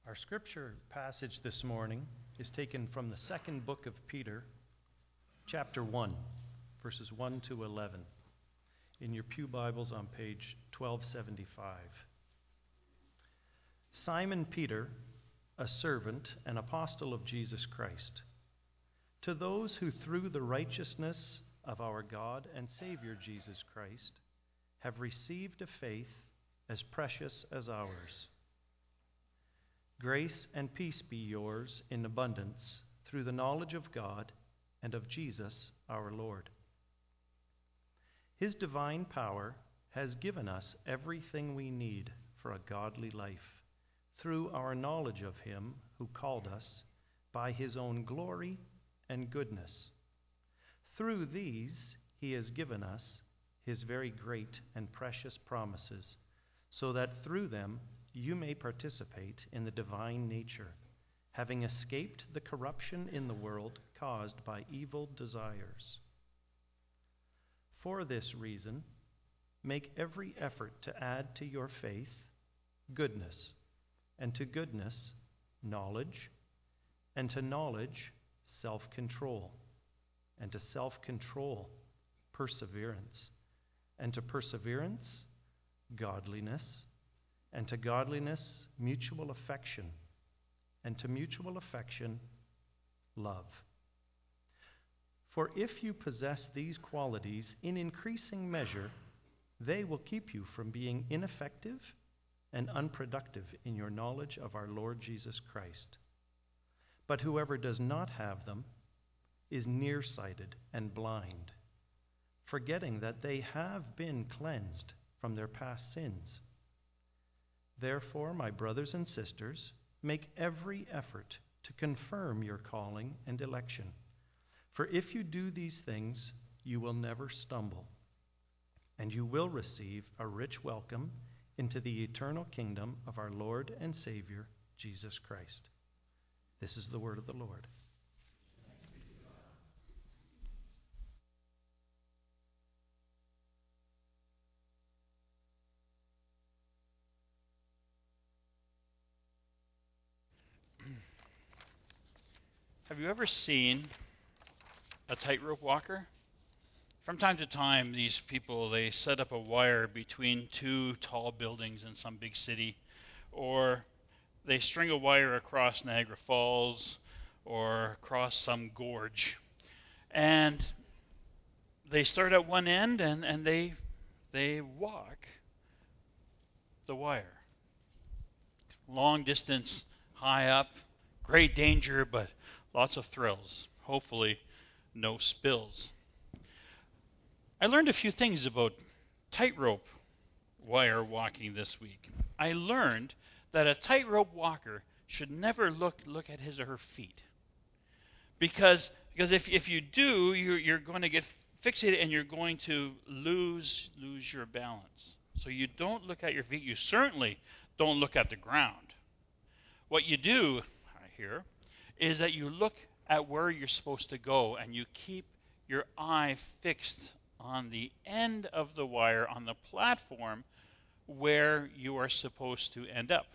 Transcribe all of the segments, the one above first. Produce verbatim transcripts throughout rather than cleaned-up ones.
Our scripture passage this morning is taken from the second book of Peter, chapter one, verses one to eleven, in your pew Bibles on page twelve seventy-five. Simon Peter, a servant and apostle of Jesus Christ, to those who through the righteousness of our God and Savior Jesus Christ have received a faith as precious as ours. Grace and peace be yours in abundance through the knowledge of God and of Jesus our Lord. His divine power has given us everything we need for a godly life through our knowledge of Him who called us by His own glory and goodness. Through these He has given us His very great and precious promises, so that through them you may participate in the divine nature, having escaped the corruption in the world caused by evil desires. For this reason, make every effort to add to your faith goodness, and to goodness knowledge, and to knowledge self-control, and to self-control perseverance, and to perseverance godliness, and to godliness mutual affection, and to mutual affection love. For if you possess these qualities in increasing measure, they will keep you from being ineffective and unproductive in your knowledge of our Lord Jesus Christ. But whoever does not have them is nearsighted and blind, forgetting that they have been cleansed from their past sins. Therefore, my brothers and sisters, make every effort to confirm your calling and election. For if you do these things, you will never stumble, and you will receive a rich welcome into the eternal kingdom of our Lord and Savior, Jesus Christ. This is the word of the Lord. Have you ever seen a tightrope walker? From time to time, these people, they set up a wire between two tall buildings in some big city, or they string a wire across Niagara Falls or across some gorge. And they start at one end and, and they they walk the wire. Long distance, high up, great danger, but lots of thrills. Hopefully, no spills. I learned a few things about tightrope wire walking this week. I learned that a tightrope walker should never look look at his or her feet, because because if if you do, you're you're going to get fixated and you're going to lose lose your balance. So you don't look at your feet. You certainly don't look at the ground. What you do, I hear, is that you look at where you're supposed to go and you keep your eye fixed on the end of the wire, on the platform where you are supposed to end up.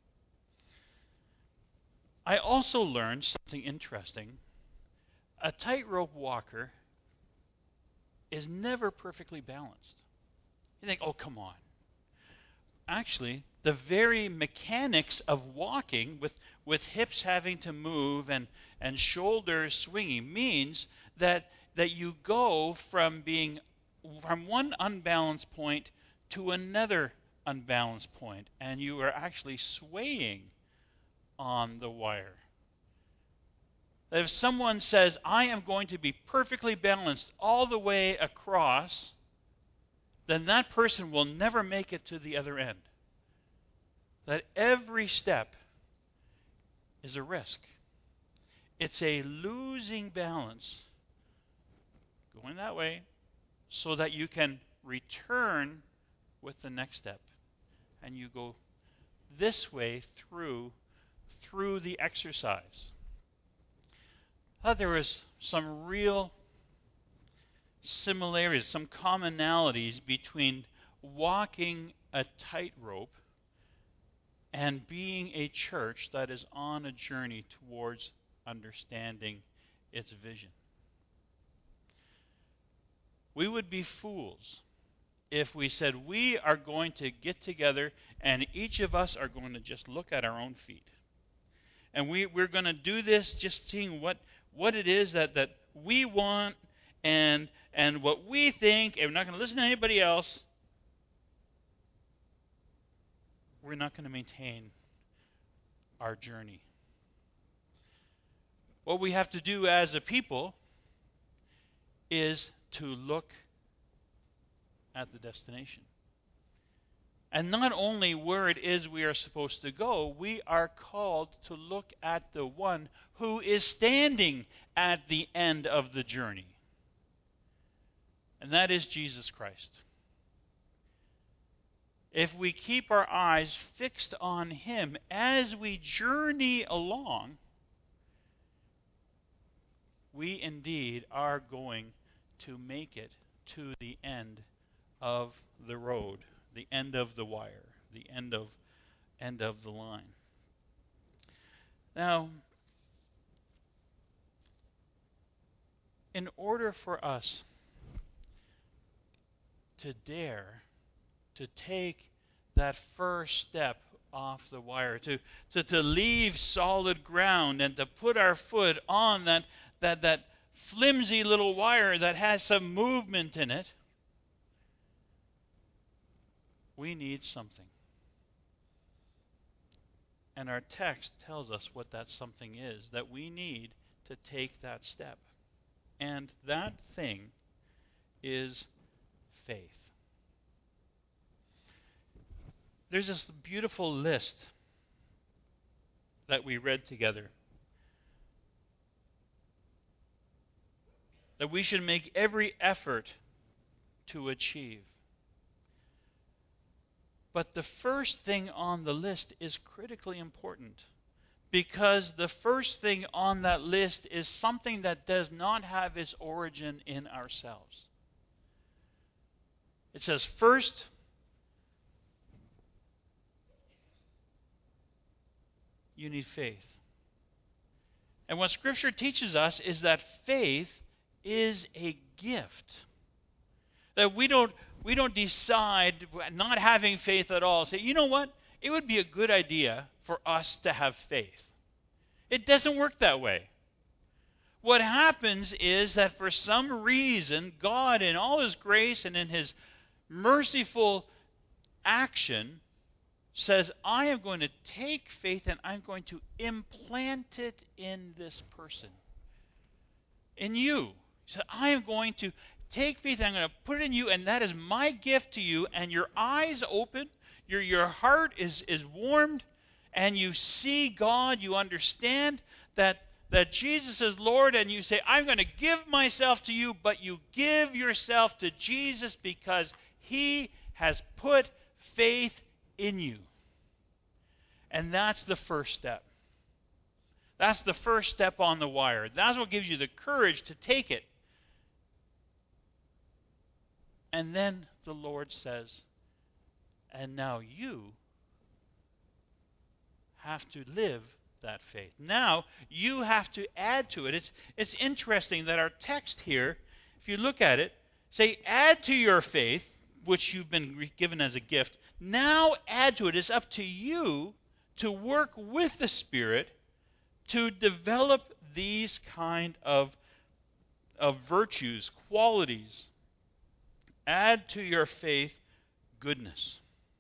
I also learned something interesting. A tightrope walker is never perfectly balanced. You think, oh, come on. Actually, the very mechanics of walking with, with hips having to move and, and shoulders swinging means that that you go from being from one unbalanced point to another unbalanced point, and you are actually swaying on the wire. If someone says, I am going to be perfectly balanced all the way across, then that person will never make it to the other end. That every step is a risk. It's a losing balance going that way so that you can return with the next step. And you go this way through through the exercise. I thought there was some real similarities, some commonalities between walking a tightrope and being a church that is on a journey towards understanding its vision. We would be fools if we said we are going to get together and each of us are going to just look at our own feet. And we, we're going to do this just seeing what, what it is that, that we want and, and what we think, and we're not going to listen to anybody else. We're not going to maintain our journey. What we have to do as a people is to look at the destination. And not only where it is we are supposed to go, we are called to look at the one who is standing at the end of the journey. And that is Jesus Christ. If we keep our eyes fixed on Him as we journey along, we indeed are going to make it to the end of the road, the end of the wire, the end of end of the line. Now, in order for us to dare to take that first step off the wire, to, to, to leave solid ground and to put our foot on that, that, that flimsy little wire that has some movement in it, we need something. And our text tells us what that something is, that we need to take that step. And that thing is faith. There's this beautiful list that we read together that we should make every effort to achieve. But the first thing on the list is critically important, because the first thing on that list is something that does not have its origin in ourselves. It says, first, you need faith. And what Scripture teaches us is that faith is a gift. That we don't we don't decide, not having faith at all, say, you know what? It would be a good idea for us to have faith. It doesn't work that way. What happens is that for some reason, God, in all His grace and in His merciful action, says, I am going to take faith and I'm going to implant it in this person. In you. He said, I am going to take faith and I'm going to put it in you, and that is my gift to you, and your eyes open, your, your heart is, is warmed, and you see God, you understand that, that Jesus is Lord, and you say, I'm going to give myself to you, but you give yourself to Jesus because He has put faith in you. And that's the first step. That's the first step on the wire. That's what gives you the courage to take it. And then the Lord says, and now you have to live that faith. Now you have to add to it. It's, it's interesting that our text here, if you look at it, say, add to your faith, which you've been given as a gift. Now add to it. It's up to you to work with the Spirit to develop these kind of, of virtues, qualities. Add to your faith goodness.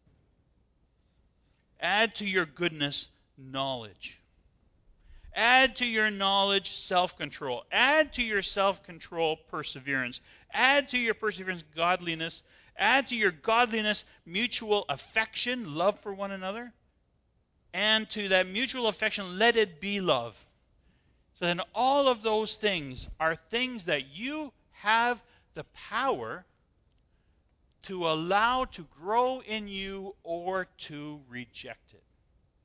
Add to your goodness knowledge. Add to your knowledge self-control. Add to your self-control perseverance. Add to your perseverance godliness. Add to your godliness mutual affection, love for one another. And to that mutual affection, let it be love. So then all of those things are things that you have the power to allow to grow in you or to reject it.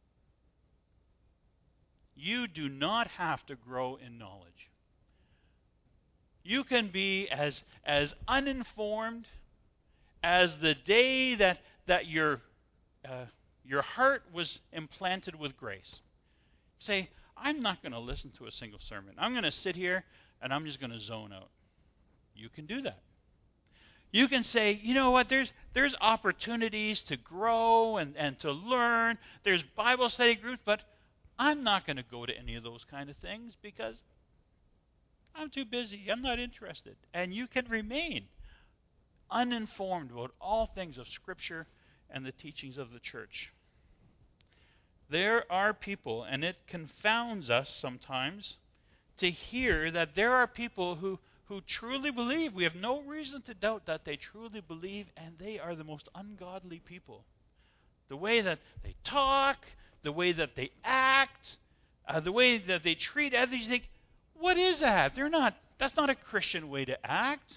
You do not have to grow in knowledge. You can be as, as uninformed as the day that, that your, uh, Your heart was implanted with grace. Say, I'm not going to listen to a single sermon. I'm going to sit here and I'm just going to zone out. You can do that. You can say, you know what, there's there's opportunities to grow and, and to learn. There's Bible study groups, but I'm not going to go to any of those kind of things because I'm too busy. I'm not interested. And you can remain uninformed about all things of Scripture and the teachings of the church. There are people, and it confounds us sometimes to hear that there are people who, who truly believe. We have no reason to doubt that they truly believe, and they are the most ungodly people. The way that they talk, the way that they act, uh, the way that they treat others, you think, what is that? They're not, that's not a Christian way to act.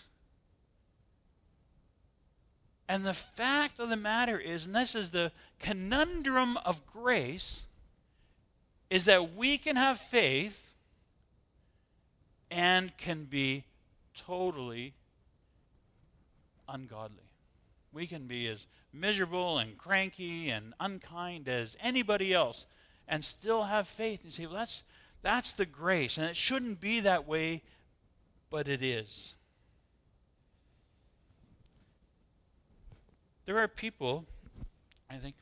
And the fact of the matter is, and this is the conundrum of grace, is that we can have faith and can be totally ungodly. We can be as miserable and cranky and unkind as anybody else and still have faith and say, well, that's, that's the grace. And it shouldn't be that way, but it is. There are people, I think,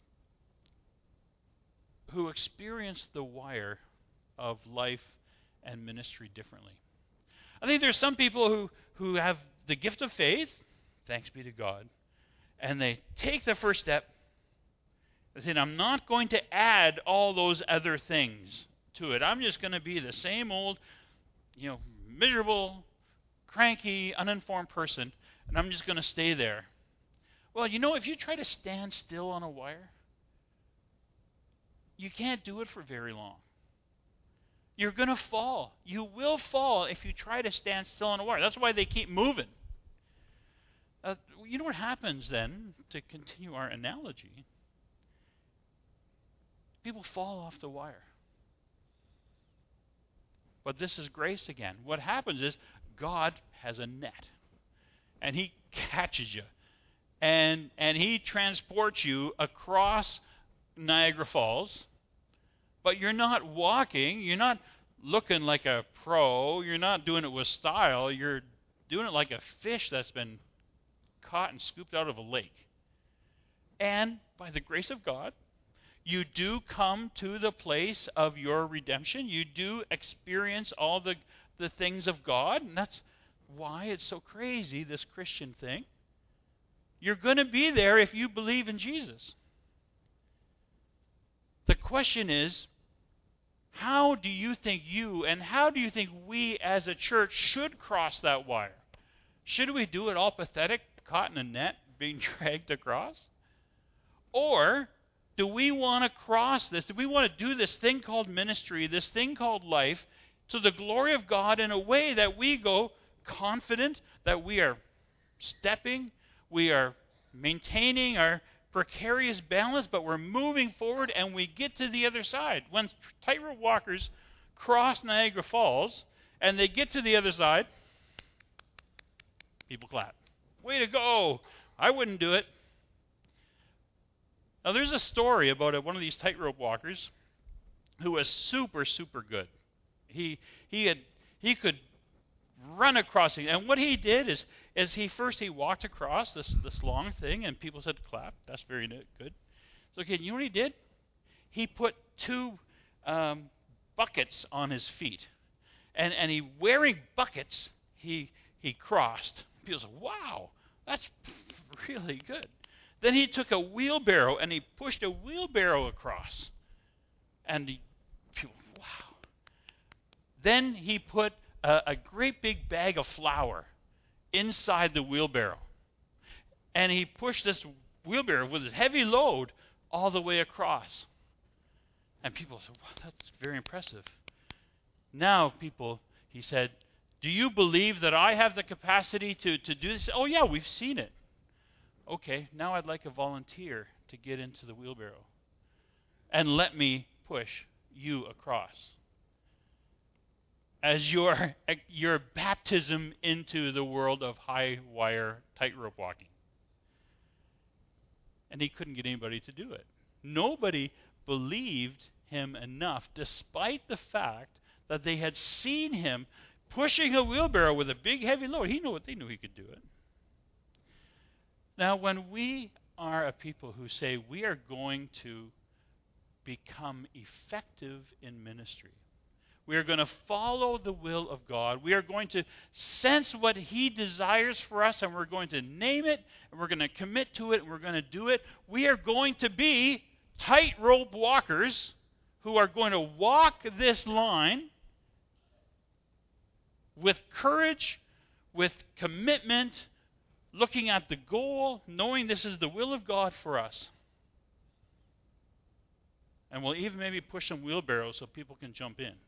who experience the wire of life and ministry differently. I think there's some people who, who have the gift of faith, thanks be to God, and they take the first step. They say, I'm not going to add all those other things to it. I'm just going to be the same old, you know, miserable, cranky, uninformed person, and I'm just going to stay there. Well, you know, if you try to stand still on a wire, you can't do it for very long. You're going to fall. You will fall if you try to stand still on a wire. That's why they keep moving. Uh, you know what happens then, to continue our analogy? People fall off the wire. But this is grace again. What happens is God has a net, and He catches you. And and He transports you across Niagara Falls, but you're not walking, you're not looking like a pro, you're not doing it with style, you're doing it like a fish that's been caught and scooped out of a lake. And by the grace of God, you do come to the place of your redemption. You do experience all the, the things of God, and that's why it's so crazy, this Christian thing. You're going to be there if you believe in Jesus. The question is, how do you think you and how do you think we as a church should cross that wire? Should we do it all pathetic, caught in a net, being dragged across? Or do we want to cross this? Do we want to do this thing called ministry, this thing called life, to the glory of God in a way that we go confident that we are stepping, we are maintaining our precarious balance, but we're moving forward and we get to the other side. When tightrope walkers cross Niagara Falls and they get to the other side, people clap. Way to go! I wouldn't do it. Now there's a story about a, one of these tightrope walkers who was super, super good. He he had he could run across it. And what he did is, is he first he walked across this, this long thing, and people said, clap, that's very good. So, okay, you know what he did? He put two um, buckets on his feet. And and he, wearing buckets, he he crossed. People said, wow, that's really good. Then he took a wheelbarrow, and he pushed a wheelbarrow across. And he, people, wow. Then he put A, a great big bag of flour inside the wheelbarrow. And he pushed this wheelbarrow with a heavy load all the way across. And people said, wow, that's very impressive. Now, people, he said, do you believe that I have the capacity to, to do this? Oh, yeah, we've seen it. Okay, now I'd like a volunteer to get into the wheelbarrow and let me push you across as your your baptism into the world of high wire tightrope walking. And he couldn't get anybody to do it. Nobody believed him enough, despite the fact that they had seen him pushing a wheelbarrow with a big heavy load. He knew what they knew he could do it. Now, when we are a people who say we are going to become effective in ministry, we are going to follow the will of God, we are going to sense what he desires for us, and we're going to name it, and we're going to commit to it, and we're going to do it, we are going to be tightrope walkers who are going to walk this line with courage, with commitment, looking at the goal, knowing this is the will of God for us. And we'll even maybe push some wheelbarrows so people can jump in.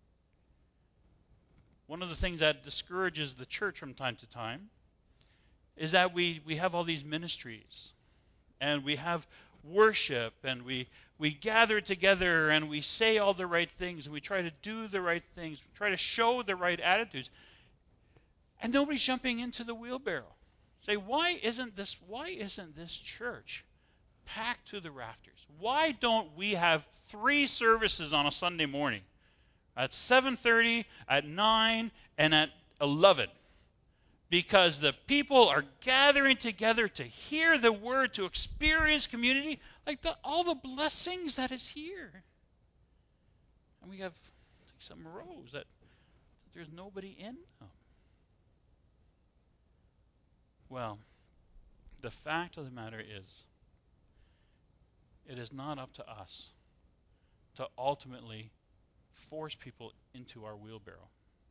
One of the things that discourages the church from time to time is that we, we have all these ministries, and we have worship, and we, we gather together, and we say all the right things, and we try to do the right things, we try to show the right attitudes, and nobody's jumping into the wheelbarrow. Say, why isn't this, why isn't this church packed to the rafters? Why don't we have three services on a Sunday morning? At seven thirty, at nine, and at eleven. Because the people are gathering together to hear the word, to experience community, like the, all the blessings that is here. And we have some rows that there's nobody in them. Well, the fact of the matter is, it is not up to us to ultimately force people into our wheelbarrow.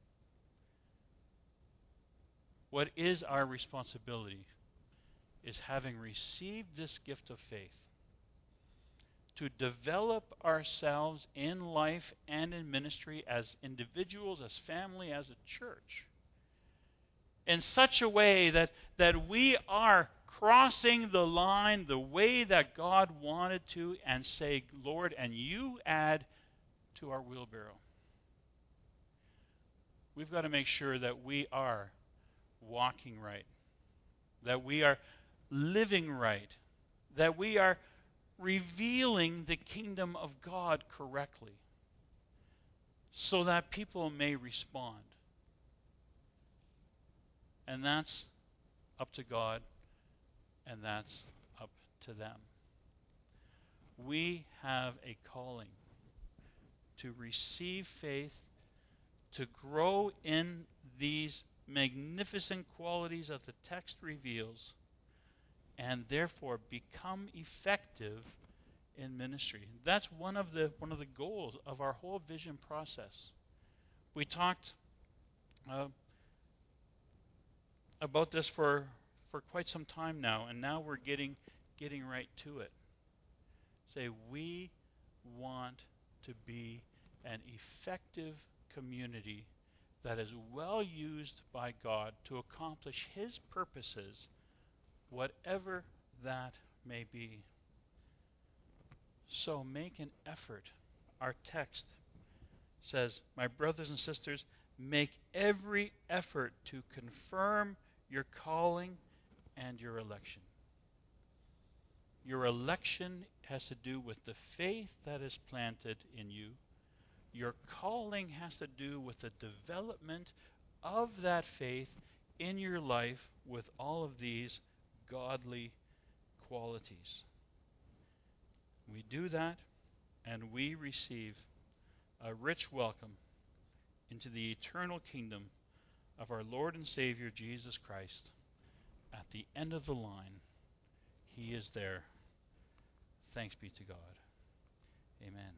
What is our responsibility is, having received this gift of faith, to develop ourselves in life and in ministry as individuals, as family, as a church, in such a way that, that we are crossing the line the way that God wanted to, and say, Lord, and you add to our wheelbarrow. We've got to make sure that we are walking right, that we are living right, that we are revealing the kingdom of God correctly, so that people may respond. And that's up to God, and that's up to them. We have a calling to receive faith, to grow in these magnificent qualities that the text reveals, and therefore become effective in ministry. That's one of the one of the goals of our whole vision process. We talked uh, about this for for quite some time now, and now we're getting getting right to it. Say, we want to be an effective community that is well used by God to accomplish his purposes, whatever that may be. So make an effort. Our text says, my brothers and sisters, make every effort to confirm your calling and your election. Your election has to do with the faith that is planted in you. Your calling has to do with the development of that faith in your life with all of these godly qualities. We do that, and we receive a rich welcome into the eternal kingdom of our Lord and Savior Jesus Christ. At the end of the line, he is there. Thanks be to God. Amen.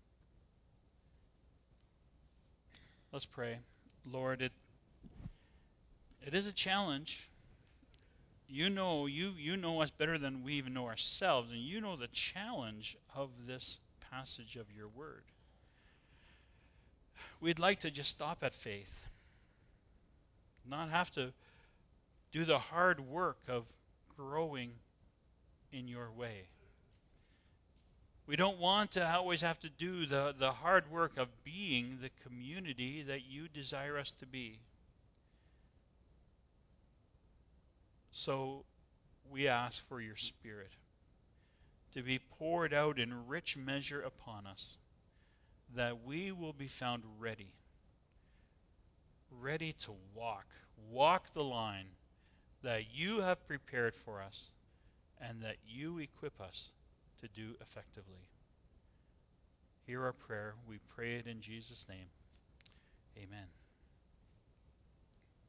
Let's pray. Lord, it it is a challenge. You know, you you know us better than we even know ourselves, and you know the challenge of this passage of your word. We'd like to just stop at faith, not have to do the hard work of growing in your way. We don't want to always have to do the, the hard work of being the community that you desire us to be. So we ask for your Spirit to be poured out in rich measure upon us, that we will be found ready, ready to walk, walk the line that you have prepared for us and that you equip us to do effectively. Hear our prayer. We pray it in Jesus' name. Amen.